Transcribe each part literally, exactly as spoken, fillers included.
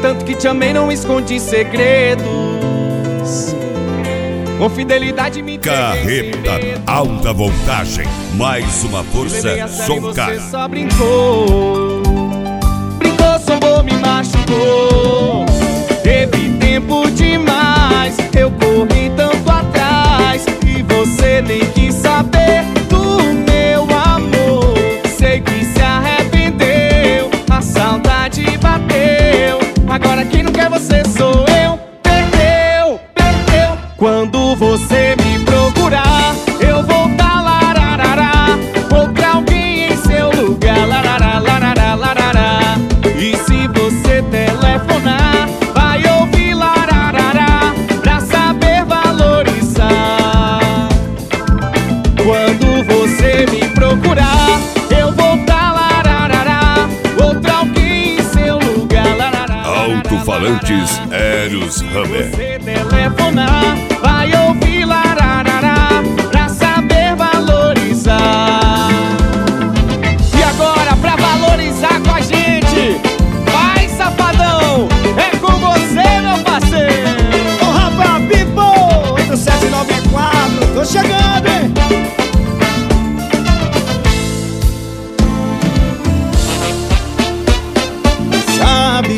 tanto que te amei, não escondi segredos. Com fidelidade me Carreta alta voltagem, mais uma força som cara. Você só brincou, brincou, zombou, me machucou. Teve tempo demais, eu corri tanto atrás e você nem quis saber do meu amor. Sei que se arrependeu, a saudade bateu. Agora quem não quer você sou eu. Perdeu, perdeu. Quando você me procurar, eu vou dar lararará. Vou pra alguém em seu lugar, larará, larará, larará. E se você telefonar, vai ouvir lararará, pra saber valorizar. Quando você me procurar, eu vou dar lararará. Vou pra alguém em seu lugar, larará. Alto-falantes Eros Hammer. Você telefonar, vai ouvir lararará, pra saber valorizar. E agora, pra valorizar com a gente, vai, safadão, é com você, meu parceiro. Ô, Rafa Pipo, oito sete nove quatro, tô chegando, hein? Sabe,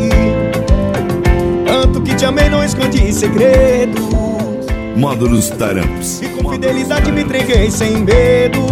tanto que te amei, não escondi segredos. Módulos Taramps. E com fidelidade me entreguei sem medo.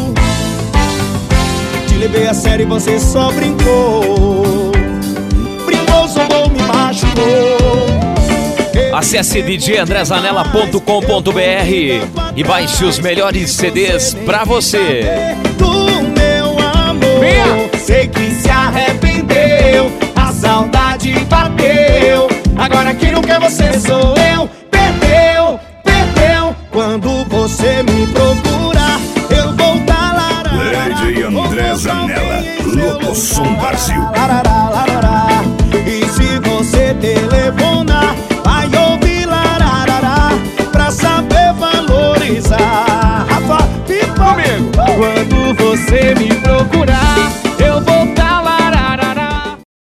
Te levei a sério e você só brincou. Brincou, zombou, me machucou. Acesse d j andré zanella ponto com ponto b r e baixe os melhores C Ds pra você. Do meu amor, Venha. sei que se arrependeu, a saudade bateu. Agora quem não quer você sou eu. Perdeu, perdeu. Quando você me procurar, eu vou dar larará. D J André Zanella, Locosom Brasil. Larará, larará. E se você telefonar, vai ouvir larará, pra saber valorizar. Rafa Pipa, Comigo. quando você me